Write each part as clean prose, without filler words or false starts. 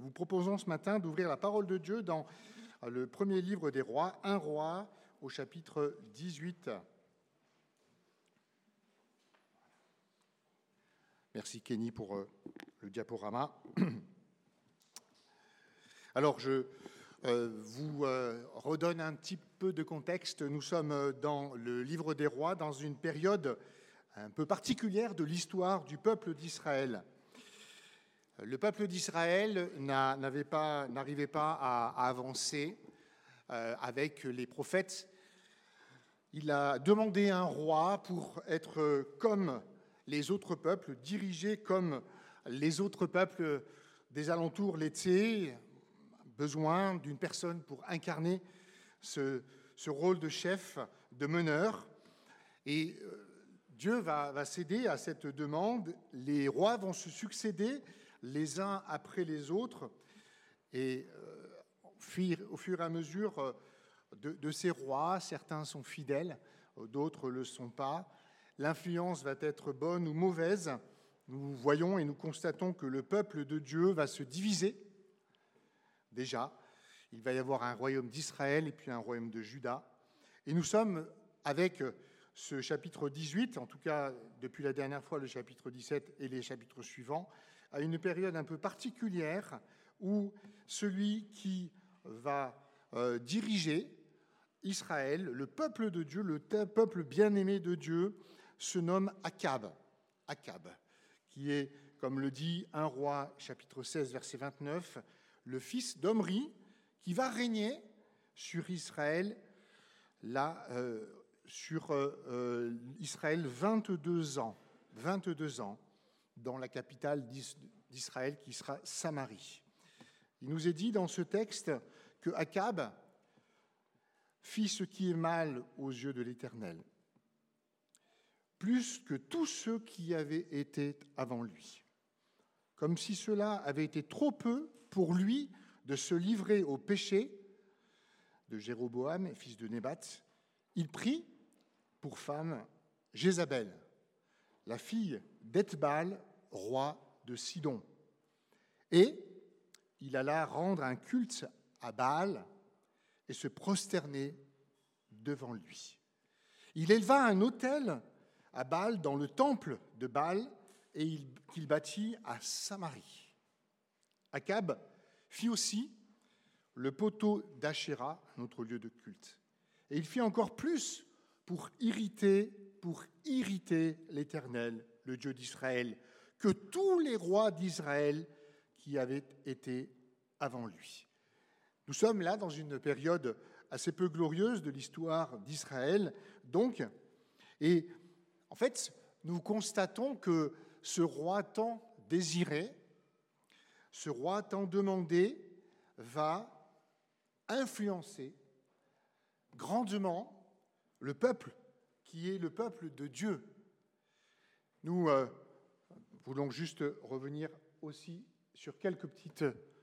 vous proposons ce matin d'ouvrir la parole de Dieu dans le premier livre des rois, 1 roi, au chapitre 18. Merci Kenny pour le diaporama. Alors je vous redonne un petit peu de contexte. Nous sommes dans le livre des rois, dans une période un peu particulière de l'histoire du peuple d'Israël. Le peuple d'Israël n'arrivait pas à avancer avec les prophètes. Il a demandé un roi pour être comme les autres peuples, dirigé comme les autres peuples des alentours l'étaient, besoin d'une personne pour incarner ce rôle de chef, de meneur. Et Dieu va céder à cette demande. Les rois vont se succéder les uns après les autres. Et au fur et à mesure de ces rois, certains sont fidèles, d'autres ne le sont pas. L'influence va être bonne ou mauvaise. Nous voyons et nous constatons que le peuple de Dieu va se diviser. Déjà, il va y avoir un royaume d'Israël et puis un royaume de Juda. Et nous sommes avec ce chapitre 18, en tout cas depuis la dernière fois le chapitre 17 et les chapitres suivants, à une période un peu particulière où celui qui va diriger Israël, le peuple de Dieu, le peuple bien-aimé de Dieu, se nomme Akab. Akab, qui est, comme le dit 1 roi chapitre 16, verset 29, le fils d'Omri, qui va régner sur Israël, Israël 22 ans, dans la capitale d'Israël qui sera Samarie. Il nous est dit dans ce texte que Akab fit ce qui est mal aux yeux de l'Éternel, plus que tous ceux qui avaient été avant lui. Comme si cela avait été trop peu pour lui de se livrer au péché de Jéroboam, fils de Nébat, il prit pour femme Jézabel, la fille d'Ethbal, roi de Sidon. Et il alla rendre un culte à Baal et se prosterner devant lui. Il éleva un autel à Baal dans le temple de Baal et qu'il bâtit à Samarie. Akab fit aussi le poteau d'Achéra, notre lieu de culte. Et il fit encore plus pour irriter l'Éternel, le Dieu d'Israël, que tous les rois d'Israël qui avaient été avant lui. Nous sommes là dans une période assez peu glorieuse de l'histoire d'Israël, donc, et en fait, nous constatons que ce roi tant désiré, ce roi tant demandé, va influencer grandement le peuple qui est le peuple de Dieu. Nous voulons juste revenir aussi sur quelques petites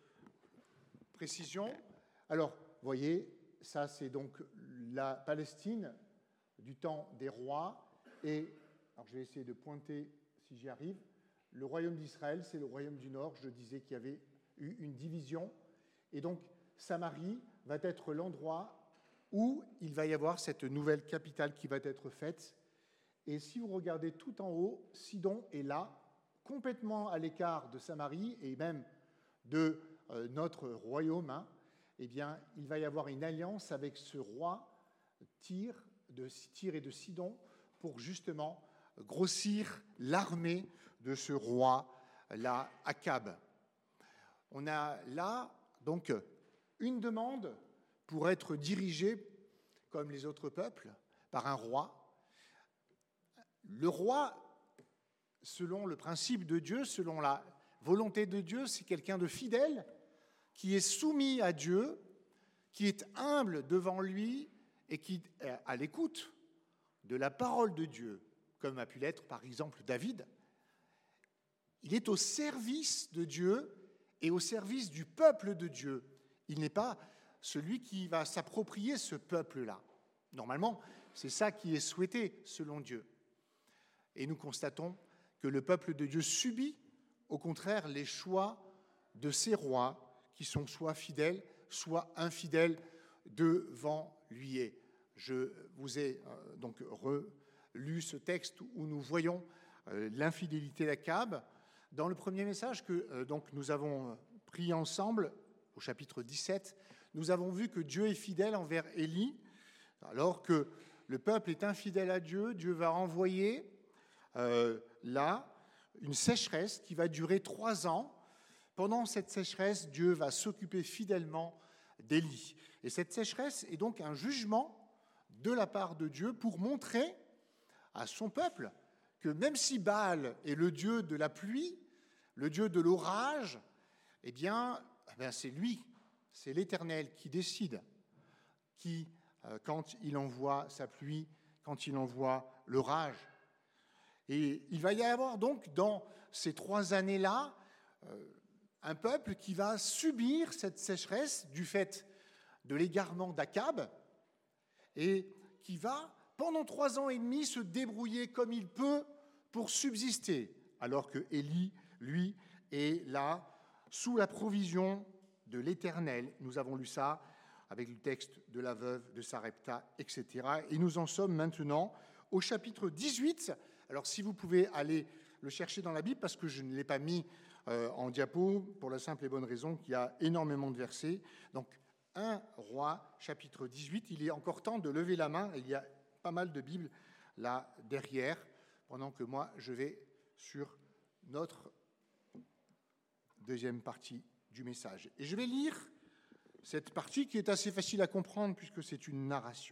précisions. Alors, vous voyez, ça c'est donc la Palestine du temps des rois. Et, alors je vais essayer de pointer si j'y arrive, le royaume d'Israël, c'est le royaume du Nord. Je disais qu'il y avait eu une division. Et donc, Samarie va être l'endroit où il va y avoir cette nouvelle capitale qui va être faite. Et si vous regardez tout en haut, Sidon est là, complètement à l'écart de Samarie et même de notre royaume. Eh bien, il va y avoir une alliance avec ce roi Tyr et de Sidon pour justement grossir l'armée de ce roi, là, Akab. On a là, donc, une demande pour être dirigé, comme les autres peuples, par un roi. Le roi, selon le principe de Dieu, selon la volonté de Dieu, c'est quelqu'un de fidèle, qui est soumis à Dieu, qui est humble devant lui et qui est à l'écoute de la parole de Dieu, comme a pu l'être par exemple David. Il est au service de Dieu et au service du peuple de Dieu. Il n'est pas celui qui va s'approprier ce peuple-là. Normalement, c'est ça qui est souhaité selon Dieu. Et nous constatons que le peuple de Dieu subit, au contraire, les choix de ces rois qui sont soit fidèles, soit infidèles devant lui. Et je vous ai donc relu ce texte où nous voyons l'infidélité d'Akab. Dans le premier message que donc nous avons pris ensemble, au chapitre 17, nous avons vu que Dieu est fidèle envers Élie. Alors que le peuple est infidèle à Dieu, Dieu va envoyer là une sécheresse qui va durer 3 ans. Pendant cette sécheresse, Dieu va s'occuper fidèlement d'Élie. Et cette sécheresse est donc un jugement de la part de Dieu pour montrer à son peuple que même si Baal est le dieu de la pluie, le dieu de l'orage, eh bien c'est lui, c'est l'Éternel qui décide, qui, quand il envoie sa pluie, quand il envoie l'orage. Et il va y avoir donc dans ces 3 années-là un peuple qui va subir cette sécheresse du fait de l'égarement d'Akab et qui va, pendant 3 ans et demi, se débrouiller comme il peut pour subsister, alors que Élie, lui, est là, sous la provision de l'Éternel. Nous avons lu ça avec le texte de la veuve de Sarepta, etc. Et nous en sommes maintenant au chapitre 18. Alors si vous pouvez aller le chercher dans la Bible, parce que je ne l'ai pas mis en diapo, pour la simple et bonne raison qu'il y a énormément de versets. Donc 1 Roi, chapitre 18, il est encore temps de lever la main, il y a pas mal de Bibles là derrière, pendant que moi je vais sur notre deuxième partie du message. Et je vais lire cette partie qui est assez facile à comprendre puisque c'est une narration.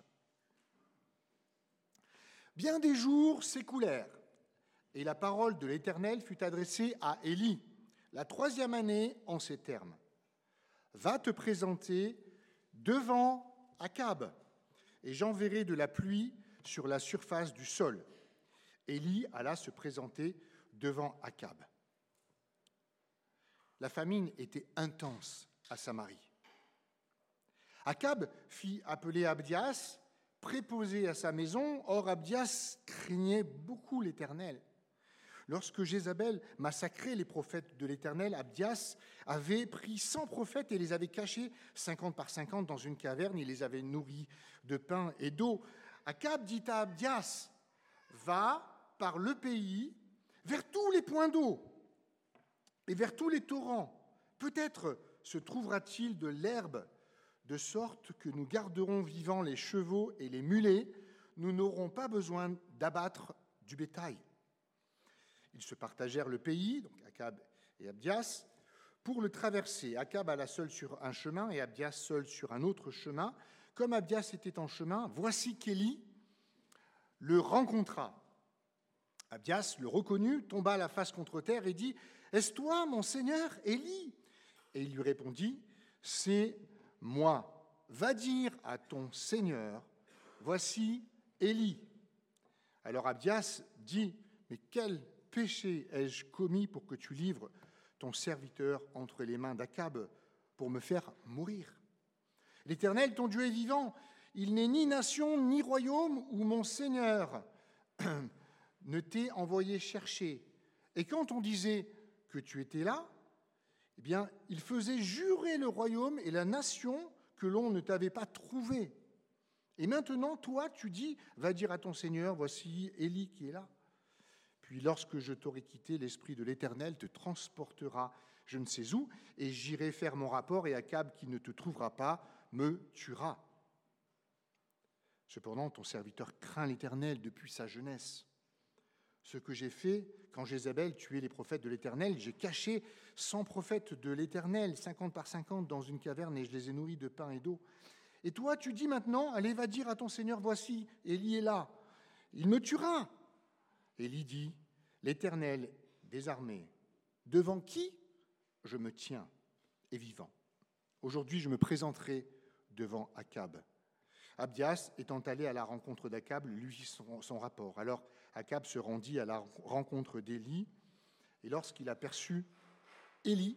Bien des jours s'écoulèrent, et la parole de l'Éternel fut adressée à Élie, la 3e année, en ces termes. Va te présenter devant Akab, et j'enverrai de la pluie sur la surface du sol. Élie alla se présenter devant Akab. La famine était intense à Samarie. Akab fit appeler Abdias, préposé à sa maison. Or, Abdias craignait beaucoup l'Éternel. Lorsque Jézabel massacrait les prophètes de l'Éternel, Abdias avait pris 100 prophètes et les avait cachés 50 par 50 dans une caverne. Il les avait nourris de pain et d'eau. Akab dit à Abdias, va par le pays vers tous les points d'eau et vers tous les torrents. Peut-être se trouvera-t-il de l'herbe, de sorte que nous garderons vivants les chevaux et les mulets. Nous n'aurons pas besoin d'abattre du bétail. Ils se partagèrent le pays, donc Akab et Abdias, pour le traverser. Akab alla seul sur un chemin et Abdias seul sur un autre chemin. Comme Abdias était en chemin, voici qu'Élie le rencontra. Abdias le reconnut, tomba la face contre terre et dit « Est-ce toi, mon seigneur Élie ?» Et il lui répondit « C'est moi. Va dire à ton seigneur, voici Élie. » Alors Abdias dit « Mais quel péché ai-je commis pour que tu livres ton serviteur entre les mains d'Akab pour me faire mourir ? L'Éternel, ton Dieu, est vivant. Il n'est ni nation ni royaume où mon Seigneur ne t'ait envoyé chercher. Et quand on disait que tu étais là, eh bien, il faisait jurer le royaume et la nation que l'on ne t'avait pas trouvé. Et maintenant, toi, tu dis, va dire à ton Seigneur, voici Élie qui est là. Puis lorsque je t'aurai quitté, l'Esprit de l'Éternel te transportera je ne sais où, et j'irai faire mon rapport, et Akab, qui ne te trouvera pas, me tuera. Cependant, ton serviteur craint l'Éternel depuis sa jeunesse. Ce que j'ai fait quand Jézabel tuait les prophètes de l'Éternel, j'ai caché 100 prophètes de l'Éternel, 50 par 50, dans une caverne, et je les ai nourris de pain et d'eau. Et toi, tu dis maintenant, allez, va dire à ton Seigneur, voici, Élie est là, il me tuera. Élie dit, l'Éternel des armées, devant qui je me tiens, est vivant. Aujourd'hui, je me présenterai devant Akab. Abdias, étant allé à la rencontre d'Akab, lui fit son rapport. Alors Akab se rendit à la rencontre d'Élie, et lorsqu'il aperçut Élie,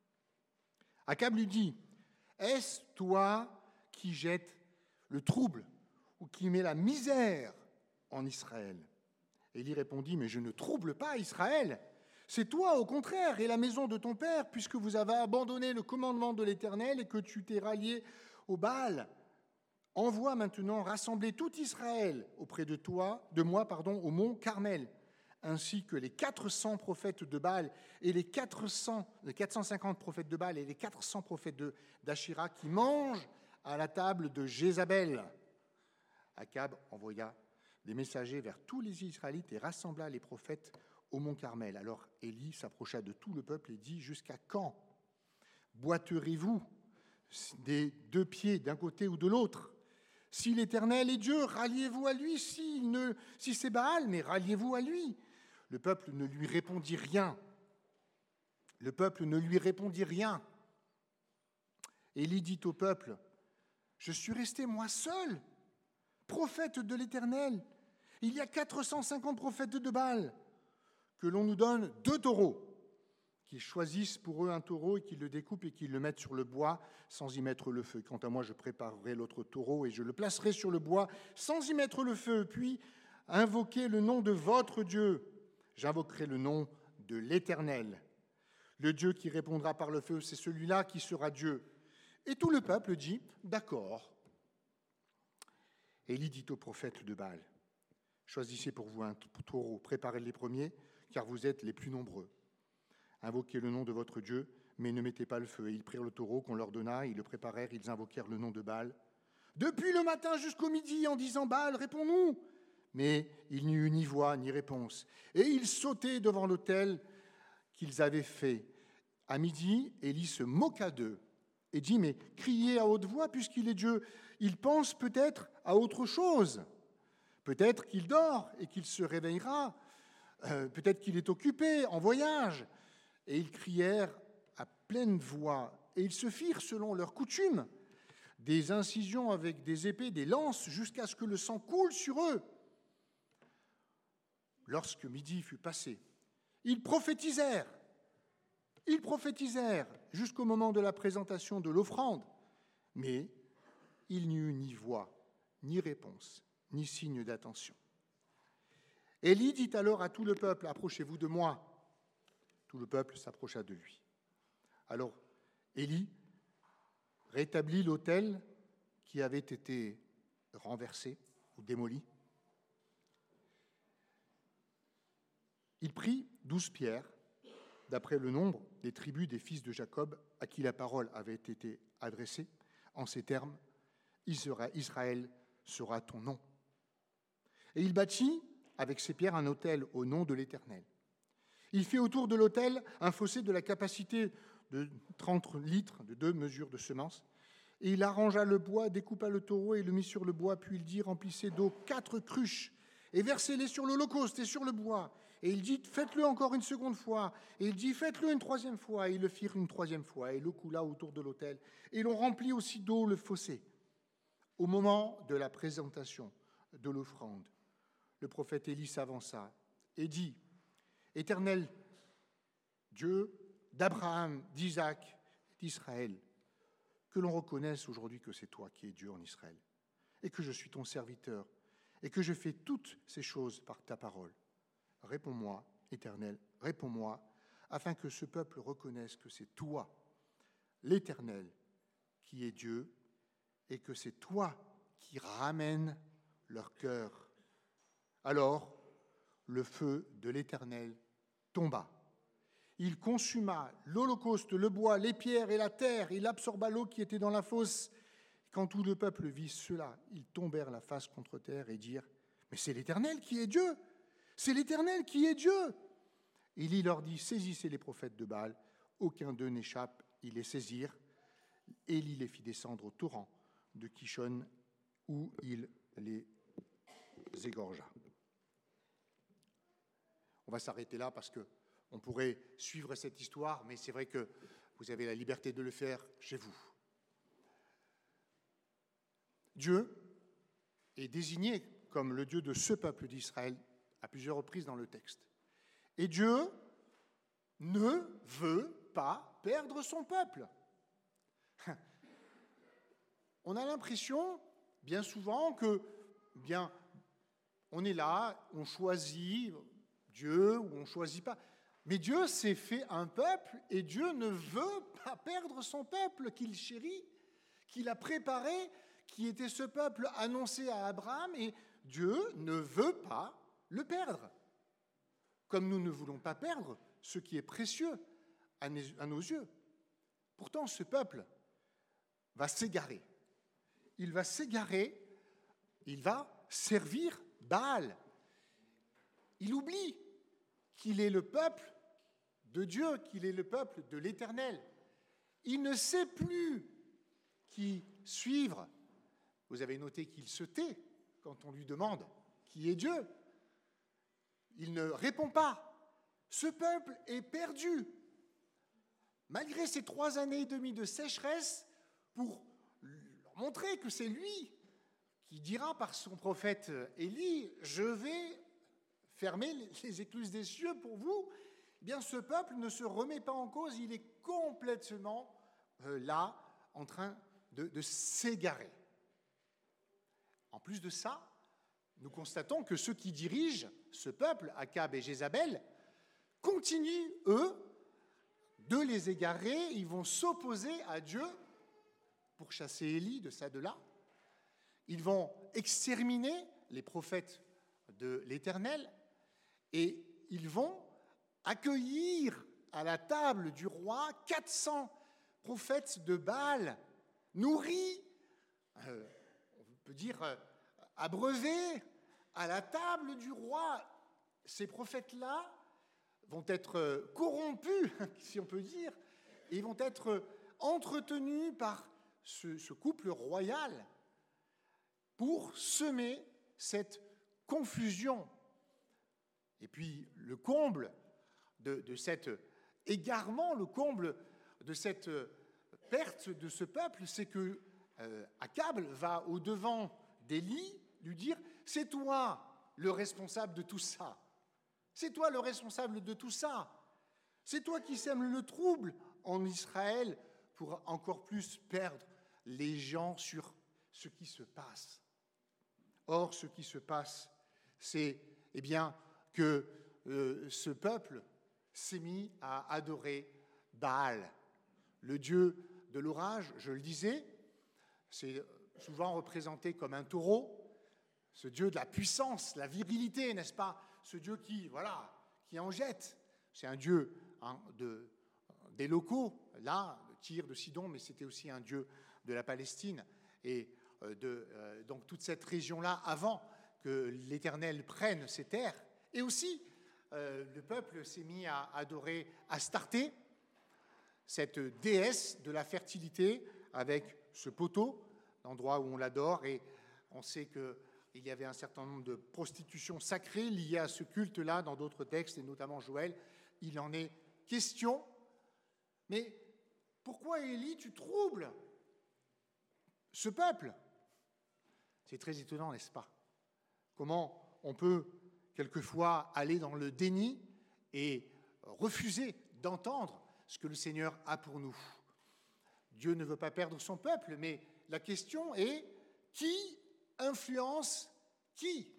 Akab lui dit, « Est-ce toi qui jette le trouble ou qui met la misère en Israël ?» Élie répondit, « Mais je ne trouble pas Israël. C'est toi, au contraire, et la maison de ton père, puisque vous avez abandonné le commandement de l'Éternel et que tu t'es rallié au Baal. Envoie maintenant rassembler tout Israël auprès de moi, au mont Carmel, ainsi que les 400 prophètes de Baal et les 450 prophètes de Baal et les 400 prophètes d'Ashira qui mangent à la table de Jézabel. Akab envoya des messagers vers tous les Israélites et rassembla les prophètes au mont Carmel. Alors Élie s'approcha de tout le peuple et dit : « Jusqu'à quand boiterez-vous des deux pieds d'un côté ou de l'autre ? Si l'Éternel est Dieu, ralliez-vous à lui. Si c'est Baal, mais ralliez-vous à lui. » Le peuple ne lui répondit rien. Le peuple ne lui répondit rien. Élie dit au peuple : « Je suis resté moi seul, prophète de l'Éternel. Il y a 450 prophètes de Baal. Que l'on nous donne 2 taureaux, qu'ils choisissent pour eux un taureau et qu'ils le découpent et qu'ils le mettent sur le bois sans y mettre le feu. Quant à moi, je préparerai l'autre taureau et je le placerai sur le bois sans y mettre le feu. Puis, invoquez le nom de votre Dieu. J'invoquerai le nom de l'Éternel. Le Dieu qui répondra par le feu, c'est celui-là qui sera Dieu. » Et tout le peuple dit : « D'accord. » Élie dit aux prophètes de Baal : « Choisissez pour vous un taureau, préparez les premiers, car vous êtes les plus nombreux. Invoquez le nom de votre Dieu, mais ne mettez pas le feu. » Et ils prirent le taureau qu'on leur donna, ils le préparèrent, ils invoquèrent le nom de Baal. Depuis le matin jusqu'au midi, en disant : « Baal, réponds-nous !» Mais il n'y eut ni voix, ni réponse. Et ils sautaient devant l'autel qu'ils avaient fait. À midi, Élie se moqua d'eux et dit : « Mais criez à haute voix, puisqu'il est Dieu. Il pense peut-être à autre chose. Peut-être qu'il dort et qu'il se réveillera. Peut-être qu'il est occupé, en voyage. » Et ils crièrent à pleine voix, et ils se firent, selon leur coutume, des incisions avec des épées, des lances, jusqu'à ce que le sang coule sur eux. Lorsque midi fut passé, ils prophétisèrent jusqu'au moment de la présentation de l'offrande, mais il n'y eut ni voix, ni réponse, ni signe d'attention. Élie dit alors à tout le peuple : « Approchez-vous de moi. » Tout le peuple s'approcha de lui. Alors Élie rétablit l'autel qui avait été renversé ou démoli. Il prit 12 pierres, d'après le nombre des tribus des fils de Jacob à qui la parole avait été adressée, en ces termes : « Israël sera ton nom. » Et il bâtit avec ces pierres un autel au nom de l'Éternel. Il fit autour de l'autel un fossé de la capacité de 30 litres, de 2 mesures de semences, et il arrangea le bois, découpa le taureau et le mit sur le bois, puis il dit : « Remplissez d'eau 4 cruches et versez-les sur l'holocauste et sur le bois. » Et il dit : « Faites-le encore une seconde fois. » Et il dit : « Faites-le une troisième fois. » Et ils le firent une troisième fois, et l'eau coula autour de l'autel, et l'on remplit aussi d'eau le fossé. Au moment de la présentation de l'offrande, le prophète Élie s'avança et dit : « Éternel, Dieu d'Abraham, d'Isaac, d'Israël, que l'on reconnaisse aujourd'hui que c'est toi qui es Dieu en Israël, et que je suis ton serviteur, et que je fais toutes ces choses par ta parole. Réponds-moi, Éternel, réponds-moi, afin que ce peuple reconnaisse que c'est toi, l'Éternel, qui est Dieu, et que c'est toi qui ramènes leur cœur. » Alors, le feu de l'Éternel tomba. Il consuma l'holocauste, le bois, les pierres et la terre. Il absorba l'eau qui était dans la fosse. Quand tout le peuple vit cela, ils tombèrent la face contre terre et dirent : « Mais c'est l'Éternel qui est Dieu ! C'est l'Éternel qui est Dieu !» Élie leur dit : « Saisissez les prophètes de Baal. » Aucun d'eux n'échappe. Ils les saisirent. Élie les fit descendre au torrent de Kishon, où il les égorgea. On va s'arrêter là parce qu'on pourrait suivre cette histoire, mais c'est vrai que vous avez la liberté de le faire chez vous. Dieu est désigné comme le Dieu de ce peuple d'Israël à plusieurs reprises dans le texte. Et Dieu ne veut pas perdre son peuple. On a l'impression, bien souvent, que on est là, on choisit Dieu ou on ne choisit pas. Mais Dieu s'est fait un peuple et Dieu ne veut pas perdre son peuple qu'il chérit, qu'il a préparé, qui était ce peuple annoncé à Abraham, et Dieu ne veut pas le perdre. Comme nous ne voulons pas perdre ce qui est précieux à nos yeux. Pourtant, ce peuple va s'égarer. Il va s'égarer, il va servir Baal. Il oublie qu'il est le peuple de Dieu, qu'il est le peuple de l'Éternel. Il ne sait plus qui suivre. Vous avez noté qu'il se tait quand on lui demande qui est Dieu. Il ne répond pas. Ce peuple est perdu. Malgré ces 3 années et demie de sécheresse, pour leur montrer que c'est lui qui dira par son prophète Élie, « Je vais fermer les écluses des cieux pour vous », eh bien ce peuple ne se remet pas en cause, il est complètement là, en train de s'égarer. En plus de ça, nous constatons que ceux qui dirigent ce peuple, Akab et Jézabel, continuent, eux, de les égarer. Ils vont s'opposer à Dieu pour chasser Élie de ça, de là. Ils vont exterminer les prophètes de l'Éternel et ils vont accueillir à la table du roi 400 prophètes de Baal, nourris, on peut dire abreuvés, à la table du roi. Ces prophètes-là vont être corrompus, si on peut dire, et vont être entretenus par ce couple royal pour semer cette confusion. Et puis le comble de cet égarement, le comble de cette perte de ce peuple, c'est que Akab va au-devant d'Élie lui dire « C'est toi le responsable de tout ça. C'est toi le responsable de tout ça. C'est toi qui sèmes le trouble en Israël pour encore plus perdre les gens sur ce qui se passe. » Or, ce qui se passe, c'est que ce peuple s'est mis à adorer Baal, le dieu de l'orage. Je le disais, c'est souvent représenté comme un taureau, ce dieu de la puissance, la virilité, n'est-ce pas? Ce dieu qui en jette. C'est un dieu des locaux, là, Tyr, de Sidon, mais c'était aussi un dieu de la Palestine et donc toute cette région-là avant que l'Éternel prenne ces terres. Et aussi, le peuple s'est mis à adorer Astarté, cette déesse de la fertilité, avec ce poteau, l'endroit où on l'adore, et on sait qu'il y avait un certain nombre de prostitutions sacrées liées à ce culte-là dans d'autres textes, et notamment Joël, il en est question. Mais pourquoi, Élie, tu troubles ce peuple? C'est très étonnant, n'est-ce pas? Comment on peut quelquefois aller dans le déni et refuser d'entendre ce que le Seigneur a pour nous. Dieu ne veut pas perdre son peuple, mais la question est, qui influence qui?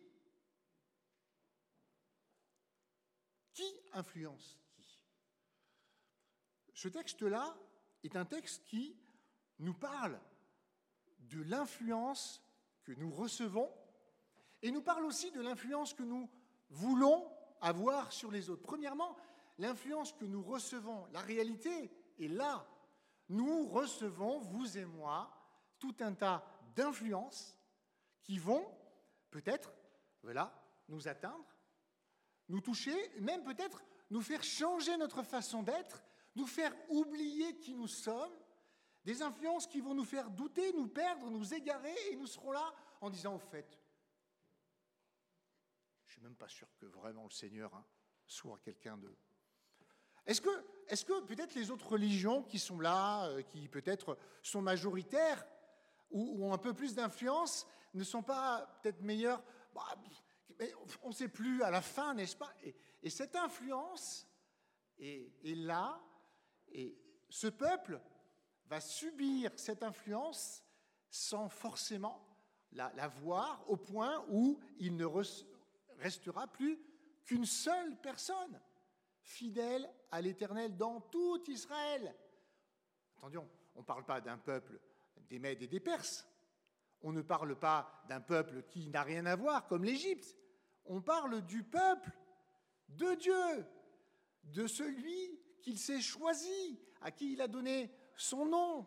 Qui influence qui? Ce texte-là est un texte qui nous parle de l'influence que nous recevons et nous parle aussi de l'influence que nous voulons avoir sur les autres. Premièrement, l'influence que nous recevons, la réalité est là. Nous recevons, vous et moi, tout un tas d'influences qui vont peut-être nous atteindre, nous toucher, même peut-être nous faire changer notre façon d'être, nous faire oublier qui nous sommes, des influences qui vont nous faire douter, nous perdre, nous égarer, et nous serons là en disant, au fait, je ne suis même pas sûr que vraiment le Seigneur soit quelqu'un de... Est-ce que peut-être les autres religions qui sont là, qui peut-être sont majoritaires ou ont un peu plus d'influence, ne sont pas peut-être meilleures? Mais on ne sait plus à la fin, n'est-ce pas? Et cette influence est là, et ce peuple va subir cette influence sans forcément la voir, au point où il ne restera plus qu'une seule personne fidèle à l'Éternel dans tout Israël. Attention, on ne parle pas d'un peuple des Mèdes et des Perses. On ne parle pas d'un peuple qui n'a rien à voir, comme l'Égypte. On parle du peuple de Dieu, de celui qu'il s'est choisi, à qui il a donné son nom.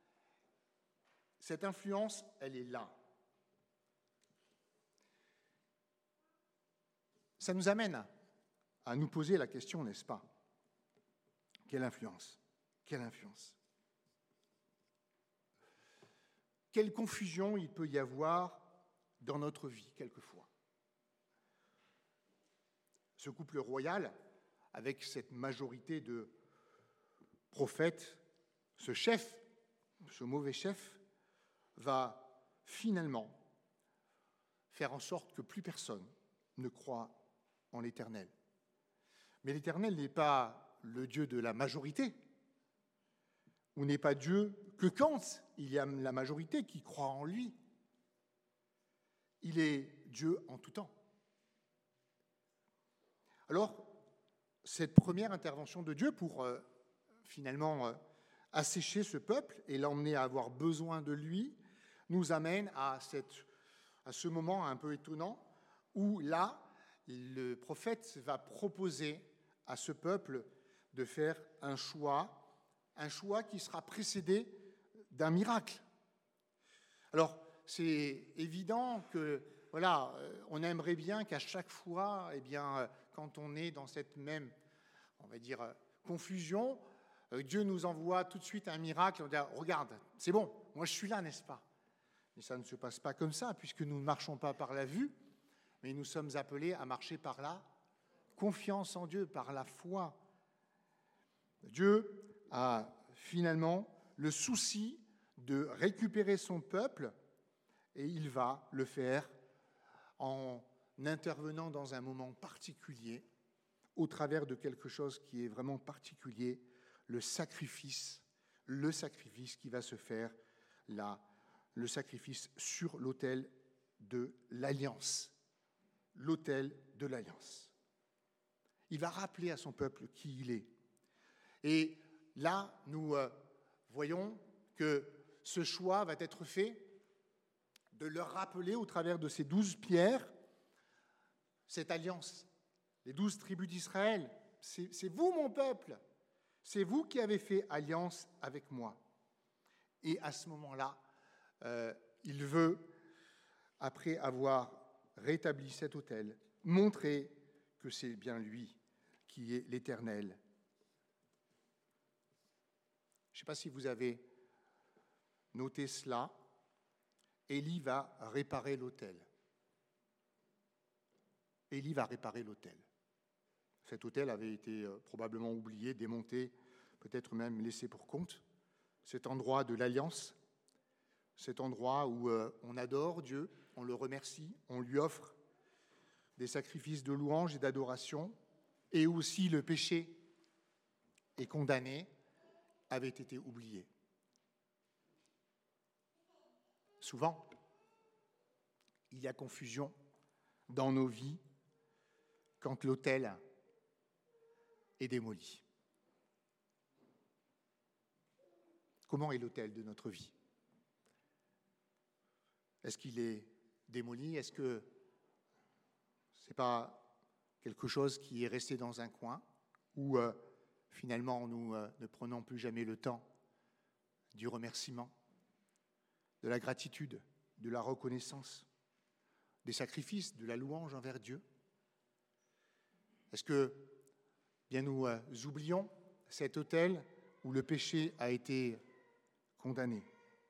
Cette influence, elle est là. Ça nous amène à nous poser la question, n'est-ce pas? Quelle influence? Quelle influence? Quelle confusion il peut y avoir dans notre vie, quelquefois. Ce couple royal, avec cette majorité de prophètes, ce chef, ce mauvais chef, va finalement faire en sorte que plus personne ne croit en l'Éternel. Mais l'Éternel n'est pas le Dieu de la majorité, ou n'est pas Dieu que quand il y a la majorité qui croit en lui. Il est Dieu en tout temps. Alors, cette première intervention de Dieu pour finalement assécher ce peuple et l'emmener à avoir besoin de lui, nous amène à ce moment un peu étonnant où là, le prophète va proposer à ce peuple de faire un choix qui sera précédé d'un miracle. Alors, c'est évident que, voilà, on aimerait bien qu'à chaque fois, eh bien, quand on est dans cette même, on va dire, confusion, Dieu nous envoie tout de suite un miracle. On dit, regarde, c'est bon, moi je suis là, n'est-ce pas? Mais ça ne se passe pas comme ça, puisque nous ne marchons pas par la vue, mais nous sommes appelés à marcher par la confiance en Dieu, par la foi. Dieu a finalement le souci de récupérer son peuple, et il va le faire en intervenant dans un moment particulier, au travers de quelque chose qui est vraiment particulier, le sacrifice qui va se faire là, le sacrifice sur l'autel de l'Alliance. L'autel de l'Alliance. Il va rappeler à son peuple qui il est. Et là, nous voyons que ce choix va être fait de leur rappeler au travers de ces 12 pierres cette alliance. Les 12 tribus d'Israël, c'est vous mon peuple, c'est vous qui avez fait alliance avec moi. Et à ce moment-là, il veut, après avoir rétabli cet autel, montrer que c'est bien lui qui est l'Éternel. Je ne sais pas si vous avez noté cela. Élie va réparer l'autel. Élie va réparer l'autel. Cet autel avait été probablement oublié, démonté, peut-être même laissé pour compte. Cet endroit de l'Alliance, cet endroit où on adore Dieu, on le remercie, on lui offre des sacrifices de louange et d'adoration, et aussi le péché est condamné, avait été oublié. Souvent, il y a confusion dans nos vies quand l'autel est démoli. Comment est l'autel de notre vie? Est-ce qu'il est démoli? Est-ce que ce n'est pas quelque chose qui est resté dans un coin où finalement nous ne prenons plus jamais le temps du remerciement, de la gratitude, de la reconnaissance, des sacrifices, de la louange envers Dieu? Est-ce que bien nous oublions cet autel où le péché a été condamné?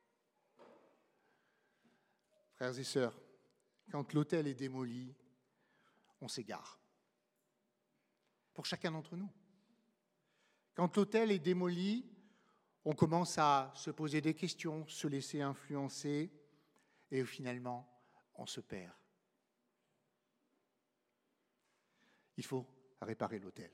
Frères et sœurs, quand l'autel est démoli, on s'égare. Pour chacun d'entre nous. Quand l'autel est démoli, on commence à se poser des questions, se laisser influencer, et finalement, on se perd. Il faut réparer l'autel.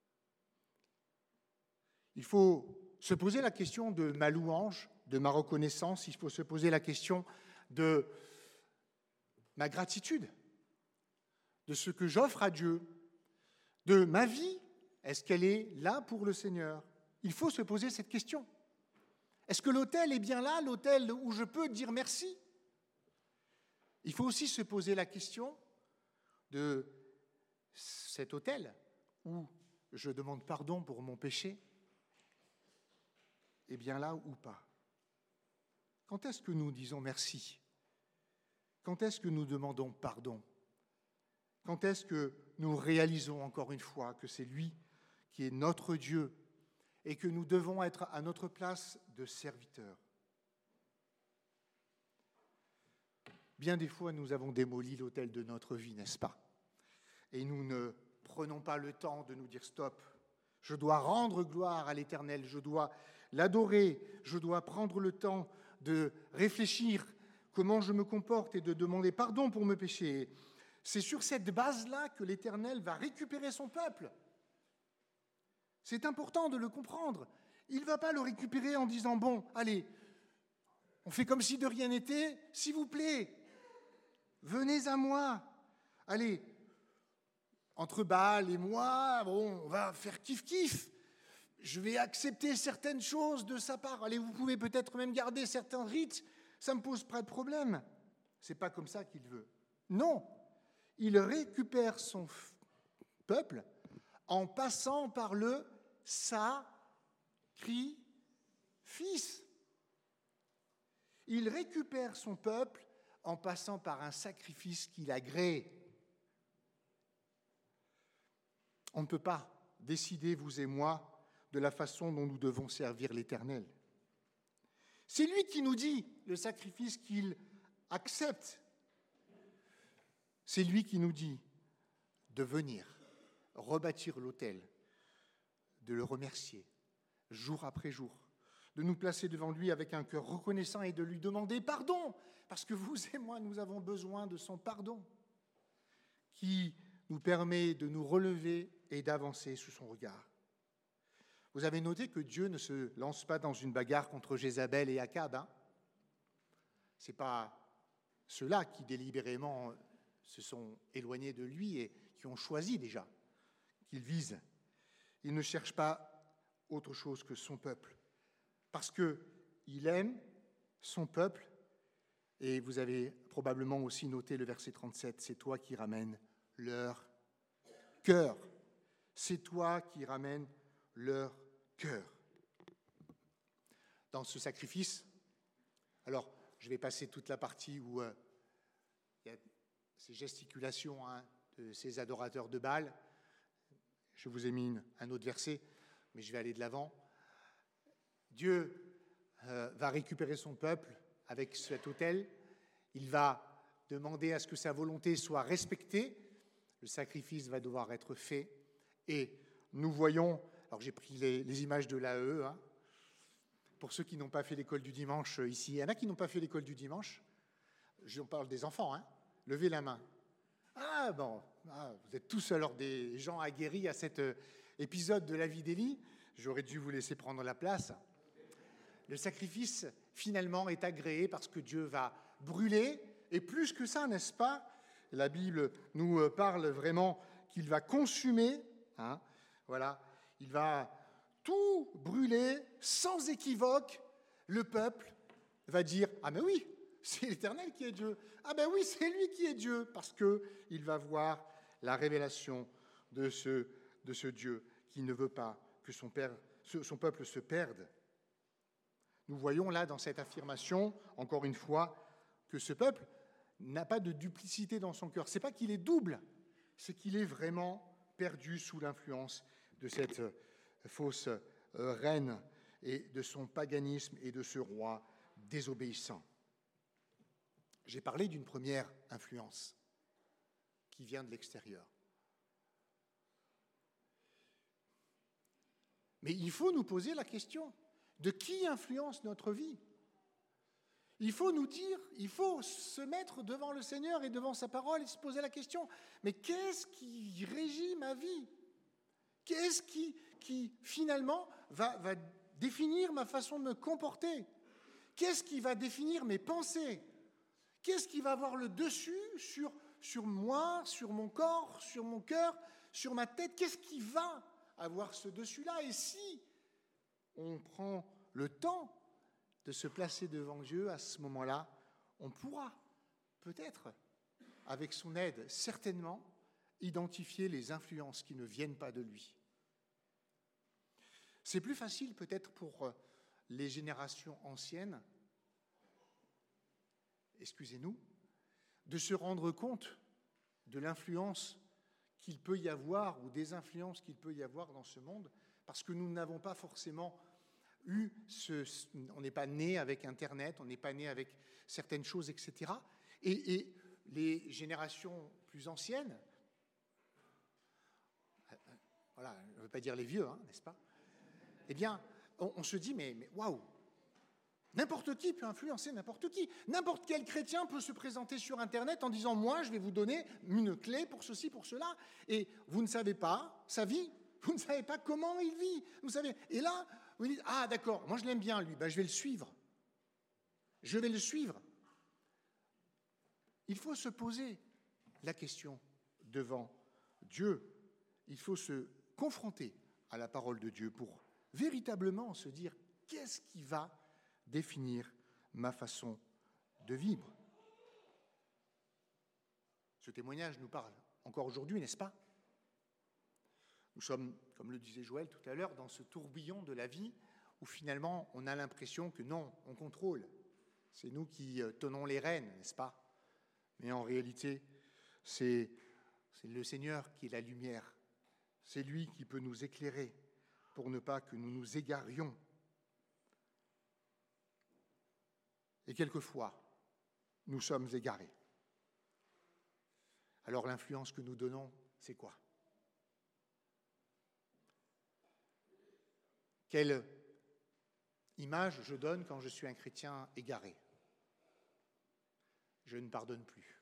Il faut se poser la question de ma louange, de ma reconnaissance, il faut se poser la question de ma gratitude, de ce que j'offre à Dieu, de ma vie. Est-ce qu'elle est là pour le Seigneur? Il faut se poser cette question. Est-ce que l'autel est bien là, l'autel où je peux dire merci? Il faut aussi se poser la question de cet autel où je demande pardon pour mon péché. Est bien là ou pas? Quand est-ce que nous disons merci? Quand est-ce que nous demandons pardon? Quand est-ce que nous réalisons encore une fois que c'est lui qui est notre Dieu et que nous devons être à notre place de serviteurs? Bien des fois, nous avons démoli l'autel de notre vie, n'est-ce pas? Et nous ne prenons pas le temps de nous dire stop. Je dois rendre gloire à l'Éternel, je dois l'adorer, je dois prendre le temps de réfléchir comment je me comporte et de demander pardon pour mes péchés. C'est sur cette base-là que l'Éternel va récupérer son peuple. C'est important de le comprendre. Il ne va pas le récupérer en disant « Bon, allez, on fait comme si de rien n'était, s'il vous plaît, venez à moi. Allez, entre Baal et moi, bon, on va faire kiff-kiff. Je vais accepter certaines choses de sa part. Allez, vous pouvez peut-être même garder certains rites, ça ne me pose pas de problème. » Ce n'est pas comme ça qu'il veut. Non, il récupère son peuple en passant par le sacrifice. Il récupère son peuple en passant par un sacrifice qu'il agrée. On ne peut pas décider, vous et moi, de la façon dont nous devons servir l'Éternel. C'est lui qui nous dit le sacrifice qu'il accepte. C'est lui qui nous dit de venir rebâtir l'autel, de le remercier jour après jour, de nous placer devant lui avec un cœur reconnaissant et de lui demander pardon, parce que vous et moi, nous avons besoin de son pardon qui nous permet de nous relever et d'avancer sous son regard. Vous avez noté que Dieu ne se lance pas dans une bagarre contre Jézabel et Akab. Ce n'est pas ceux-là qui délibérément se sont éloignés de lui et qui ont choisi déjà qu'il vise. Il ne cherche pas autre chose que son peuple, parce qu'il aime son peuple. Et vous avez probablement aussi noté le verset 37, « C'est toi qui ramènes leur cœur. » C'est toi qui ramènes leur cœur. Dans ce sacrifice, alors je vais passer toute la partie où il y a ces gesticulations de ces adorateurs de Baal. Je vous ai mis un autre verset, mais je vais aller de l'avant. Dieu va récupérer son peuple avec cet autel. Il va demander à ce que sa volonté soit respectée. Le sacrifice va devoir être fait. Et nous voyons, alors j'ai pris les images de l'AE, pour ceux qui n'ont pas fait l'école du dimanche ici. Il y en a qui n'ont pas fait l'école du dimanche. Je parle des enfants, levez la main. Ah bon, vous êtes tous alors des gens aguerris à cet épisode de la vie d'Élie. J'aurais dû vous laisser prendre la place. Le sacrifice, finalement, est agréé parce que Dieu va brûler. Et plus que ça, n'est-ce pas? La Bible nous parle vraiment qu'il va consumer. Voilà, il va tout brûler sans équivoque. Le peuple va dire « Ah mais oui, c'est l'Éternel qui est Dieu. Ah ben oui, c'est lui qui est Dieu. » Parce qu'il va voir la révélation de ce Dieu qui ne veut pas que son peuple se perde. Nous voyons là dans cette affirmation, encore une fois, que ce peuple n'a pas de duplicité dans son cœur. Ce n'est pas qu'il est double, c'est qu'il est vraiment perdu sous l'influence de cette fausse reine et de son paganisme et de ce roi désobéissant. J'ai parlé d'une première influence qui vient de l'extérieur. Mais il faut nous poser la question de qui influence notre vie. Il faut nous dire, il faut se mettre devant le Seigneur et devant sa parole et se poser la question, mais qu'est-ce qui régit ma vie? Qu'est-ce qui finalement va définir ma façon de me comporter? Qu'est-ce qui va définir mes pensées? Qu'est-ce qui va avoir le dessus sur moi, sur mon corps, sur mon cœur, sur ma tête? Qu'est-ce qui va avoir ce dessus-là. Et si on prend le temps de se placer devant Dieu, à ce moment-là, on pourra peut-être, avec son aide, certainement, identifier les influences qui ne viennent pas de lui. C'est plus facile peut-être pour les générations anciennes, excusez-nous, de se rendre compte de l'influence qu'il peut y avoir ou des influences qu'il peut y avoir dans ce monde, parce que nous n'avons pas forcément on n'est pas né avec Internet, on n'est pas né avec certaines choses, etc. Et les générations plus anciennes, voilà, je ne veux pas dire les vieux, hein, n'est-ce pas? Eh bien, on se dit, mais waouh, n'importe qui peut influencer n'importe qui. N'importe quel chrétien peut se présenter sur Internet en disant, moi, je vais vous donner une clé pour ceci, pour cela. Et vous ne savez pas sa vie, vous ne savez pas comment il vit. Vous savez. Et là, vous dites, ah d'accord, moi je l'aime bien lui, ben, je vais le suivre. Je vais le suivre. Il faut se poser la question devant Dieu. Il faut se confronter à la parole de Dieu pour véritablement se dire, qu'est-ce qui va définir ma façon de vivre? Ce témoignage nous parle encore aujourd'hui, n'est-ce pas? Nous sommes, comme le disait Joël tout à l'heure, dans ce tourbillon de la vie où finalement on a l'impression que non, on contrôle. C'est nous qui tenons les rênes, n'est-ce pas? Mais en réalité, c'est le Seigneur qui est la lumière. C'est lui qui peut nous éclairer pour ne pas que nous nous égarions. Et quelquefois, nous sommes égarés. Alors l'influence que nous donnons, c'est quoi? Quelle image je donne quand je suis un chrétien égaré? Je ne pardonne plus.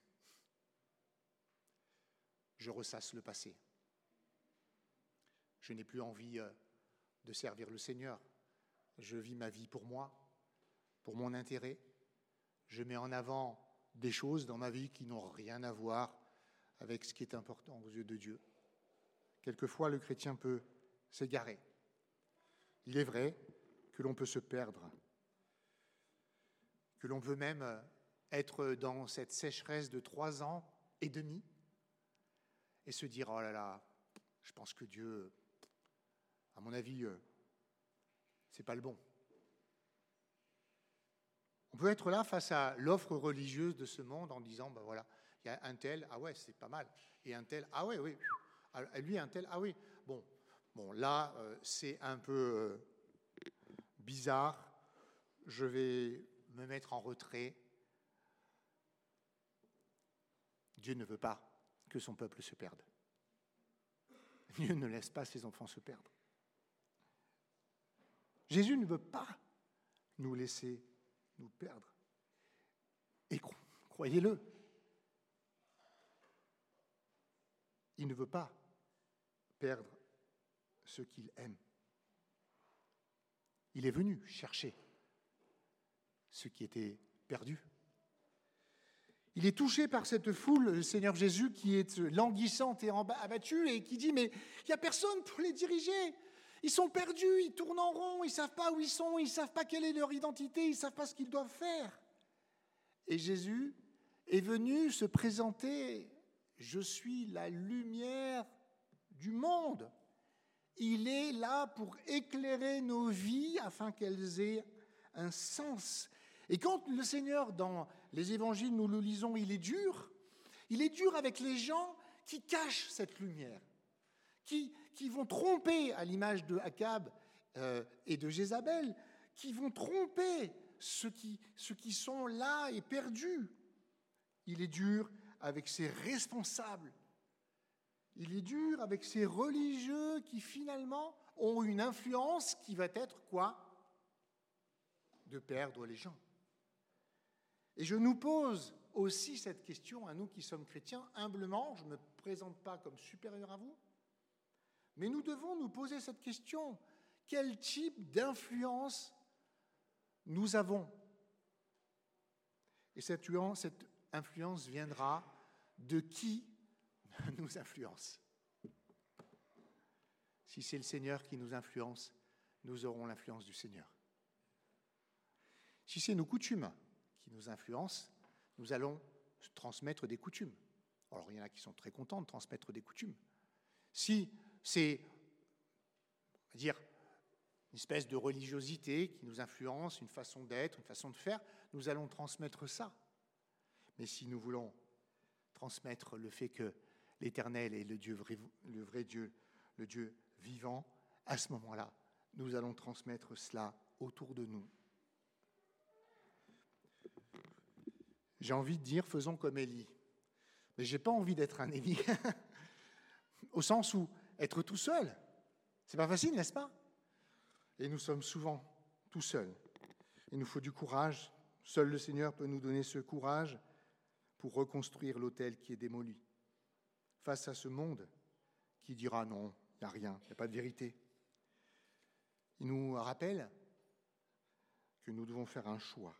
Je ressasse le passé. Je n'ai plus envie de servir le Seigneur. Je vis ma vie pour moi, pour mon intérêt. Je mets en avant des choses dans ma vie qui n'ont rien à voir avec ce qui est important aux yeux de Dieu. Quelquefois, le chrétien peut s'égarer. Il est vrai que l'on peut se perdre, que l'on peut même être dans cette sécheresse de 3 ans et demi et se dire « Oh là là, je pense que Dieu, à mon avis, c'est pas le bon ». On peut être là face à l'offre religieuse de ce monde en disant « Ben voilà, il y a un tel, ah ouais, c'est pas mal, et un tel, ah ouais, oui, lui, un tel, ah oui, bon. » Bon, là, c'est un peu bizarre. Je vais me mettre en retrait. Dieu ne veut pas que son peuple se perde. Dieu ne laisse pas ses enfants se perdre. Jésus ne veut pas nous laisser nous perdre. Et croyez-le, il ne veut pas perdre ceux qu'il aime. Il est venu chercher ceux qui étaient perdus. Il est touché par cette foule, le Seigneur Jésus, qui est languissante et abattue et qui dit « Mais il n'y a personne pour les diriger. Ils sont perdus, ils tournent en rond, ils ne savent pas où ils sont, ils ne savent pas quelle est leur identité, ils ne savent pas ce qu'ils doivent faire. » Et Jésus est venu se présenter « Je suis la lumière du monde ». Il est là pour éclairer nos vies afin qu'elles aient un sens. Et quand le Seigneur, dans les évangiles, nous le lisons, il est dur avec les gens qui cachent cette lumière, qui vont tromper, à l'image de Akab et de Jézabel, qui vont tromper ceux qui sont là et perdus. Il est dur avec ses responsables. Il est dur avec ces religieux qui finalement ont une influence qui va être quoi? De perdre les gens. Et je nous pose aussi cette question à nous qui sommes chrétiens, humblement, je ne me présente pas comme supérieur à vous, mais nous devons nous poser cette question. Quel type d'influence nous avons? Et cette influence viendra de qui nous influence. Si c'est le Seigneur qui nous influence, nous aurons l'influence du Seigneur. Si c'est nos coutumes qui nous influencent, nous allons transmettre des coutumes. Alors, il y en a qui sont très contents de transmettre des coutumes. Si c'est, on va dire, une espèce de religiosité qui nous influence, une façon d'être, une façon de faire, nous allons transmettre ça. Mais si nous voulons transmettre le fait que l'Éternel est le vrai Dieu, le Dieu vivant, à ce moment-là, nous allons transmettre cela autour de nous. J'ai envie de dire, faisons comme Élie. Mais je n'ai pas envie d'être un Élie, au sens où être tout seul, c'est pas facile, n'est-ce pas? Et nous sommes souvent tout seuls. Il nous faut du courage. Seul le Seigneur peut nous donner ce courage pour reconstruire l'autel qui est démoli. Face à ce monde qui dira non, il n'y a rien, il n'y a pas de vérité. Il nous rappelle que nous devons faire un choix.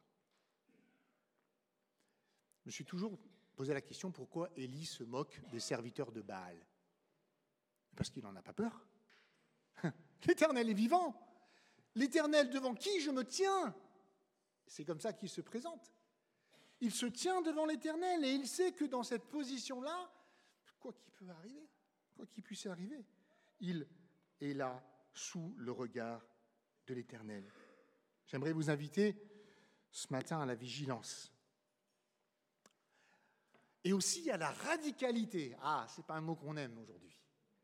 Je me suis toujours posé la question pourquoi Élie se moque des serviteurs de Baal. Parce qu'il n'en a pas peur. L'Éternel est vivant. L'Éternel devant qui je me tiens. C'est comme ça qu'il se présente. Il se tient devant l'Éternel et il sait que dans cette position-là, quoi qu'il peut arriver, quoi qu'il puisse arriver, il est là sous le regard de l'Éternel. J'aimerais vous inviter ce matin à la vigilance. Et aussi à la radicalité. Ah, ce n'est pas un mot qu'on aime aujourd'hui.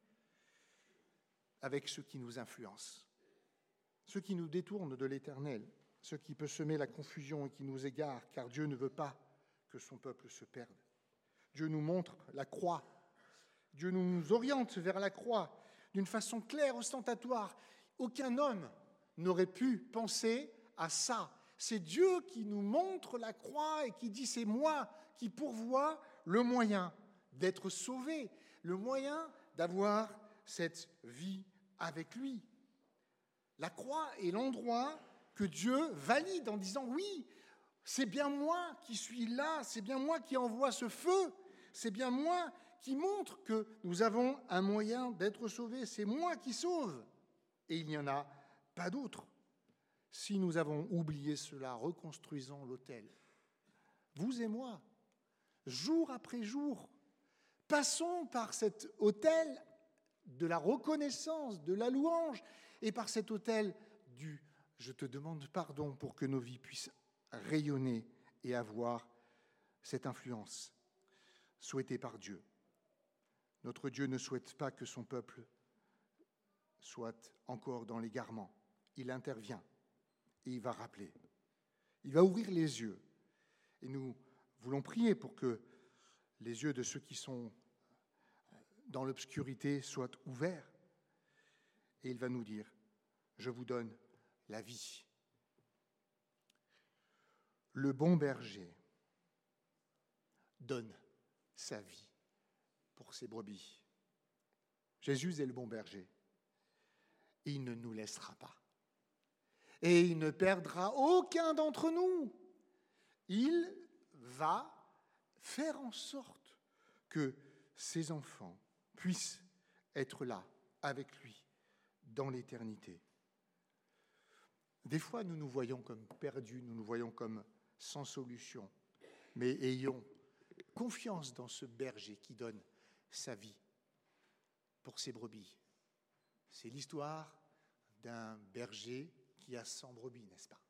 Avec ceux qui nous influencent, ceux qui nous détournent de l'Éternel, ceux qui peuvent semer la confusion et qui nous égarent, car Dieu ne veut pas que son peuple se perde. Dieu nous montre la croix. Dieu nous oriente vers la croix d'une façon claire, ostentatoire. Aucun homme n'aurait pu penser à ça. C'est Dieu qui nous montre la croix et qui dit c'est moi qui pourvois le moyen d'être sauvé, le moyen d'avoir cette vie avec lui. La croix est l'endroit que Dieu valide en disant oui, c'est bien moi qui suis là, c'est bien moi qui envoie ce feu, c'est bien moi qui montre que nous avons un moyen d'être sauvés, c'est moi qui sauve. Et il n'y en a pas d'autre. Si nous avons oublié cela, reconstruisons l'autel. Vous et moi, jour après jour, passons par cet autel de la reconnaissance, de la louange, et par cet autel du « je te demande pardon » pour que nos vies puissent rayonner et avoir cette influence souhaitée par Dieu. Notre Dieu ne souhaite pas que son peuple soit encore dans l'égarement. Il intervient et il va rappeler. Il va ouvrir les yeux. Et nous voulons prier pour que les yeux de ceux qui sont dans l'obscurité soient ouverts. Et il va nous dire, je vous donne la vie. Le bon berger donne sa vie pour ses brebis. Jésus est le bon berger. Il ne nous laissera pas. Et il ne perdra aucun d'entre nous. Il va faire en sorte que ses enfants puissent être là avec lui dans l'éternité. Des fois, nous nous voyons comme perdus, nous nous voyons comme sans solution, mais ayons confiance dans ce berger qui donne sa vie pour ses brebis. C'est l'histoire d'un berger qui a 100 brebis, n'est-ce pas?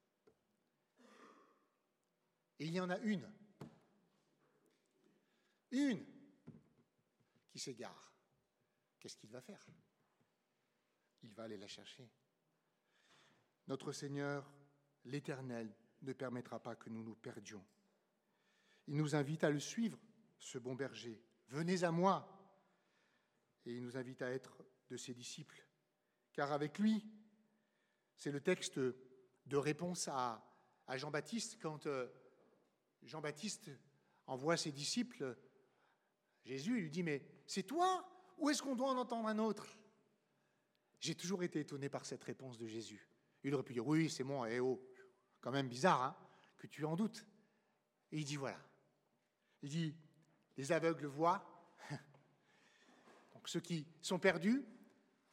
Et il y en a une qui s'égare. Qu'est-ce qu'il va faire? Il va aller la chercher. Notre Seigneur, l'Éternel, ne permettra pas que nous nous perdions. Il nous invite à le suivre, ce bon berger. Venez à moi. Et il nous invite à être de ses disciples. Car avec lui, c'est le texte de réponse à Jean-Baptiste, quand Jean-Baptiste envoie ses disciples, Jésus lui dit, mais c'est toi ou est-ce qu'on doit en entendre un autre? J'ai toujours été étonné par cette réponse de Jésus. Il aurait pu dire, oui, c'est moi, quand même bizarre, hein, que tu en doutes. Et il dit, voilà. Il dit, les aveugles voient, donc ceux qui sont perdus,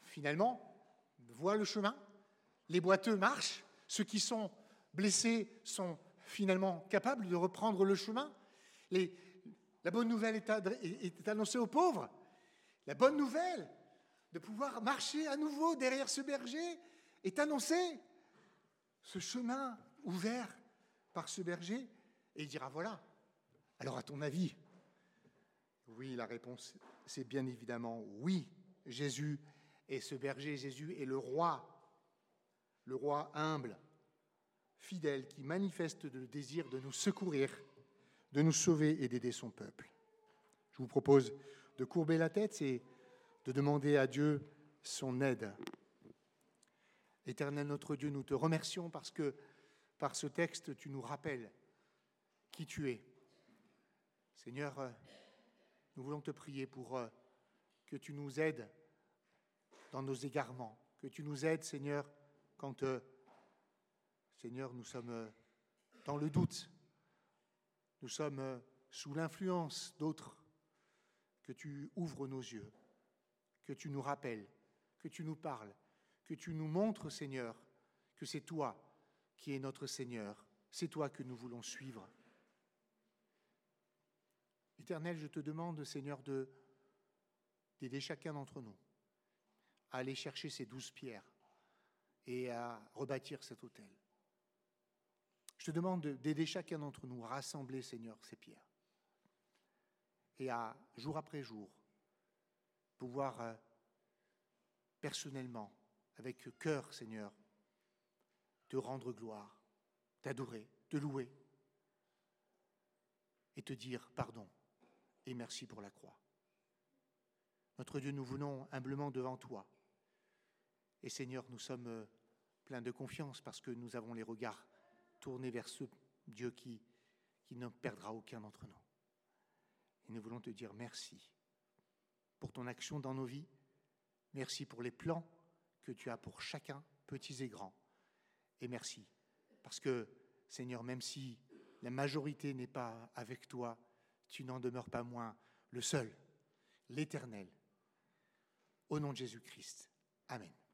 finalement, voient le chemin. Les boiteux marchent. Ceux qui sont blessés sont finalement capables de reprendre le chemin. La bonne nouvelle est annoncée aux pauvres. La bonne nouvelle de pouvoir marcher à nouveau derrière ce berger est annoncée. Ce chemin ouvert par ce berger, et il dira, voilà, alors à ton avis? Oui, la réponse, c'est bien évidemment oui. Jésus est ce berger, Jésus est le roi humble, fidèle, qui manifeste le désir de nous secourir, de nous sauver et d'aider son peuple. Je vous propose de courber la tête et de demander à Dieu son aide. Éternel notre Dieu, nous te remercions parce que par ce texte, tu nous rappelles qui tu es. Seigneur, nous voulons te prier pour que tu nous aides dans nos égarements, que tu nous aides, Seigneur, quand, Seigneur, nous sommes dans le doute, nous sommes sous l'influence d'autres, que tu ouvres nos yeux, que tu nous rappelles, que tu nous parles, que tu nous montres, Seigneur, que c'est toi qui es notre Seigneur, c'est toi que nous voulons suivre. Éternel, je te demande, Seigneur, d'aider chacun d'entre nous à aller chercher ces 12 pierres et à rebâtir cet autel. Je te demande d'aider chacun d'entre nous à rassembler, Seigneur, ces pierres et à, jour après jour, pouvoir personnellement, avec cœur, Seigneur, te rendre gloire, t'adorer, te louer et te dire pardon et merci pour la croix. Notre Dieu, nous venons humblement devant toi. Et Seigneur, nous sommes pleins de confiance parce que nous avons les regards tournés vers ce Dieu qui ne perdra aucun d'entre nous. Et nous voulons te dire merci pour ton action dans nos vies. Merci pour les plans que tu as pour chacun, petits et grands. Et merci parce que, Seigneur, même si la majorité n'est pas avec toi, tu n'en demeures pas moins le seul, l'Éternel. Au nom de Jésus-Christ. Amen.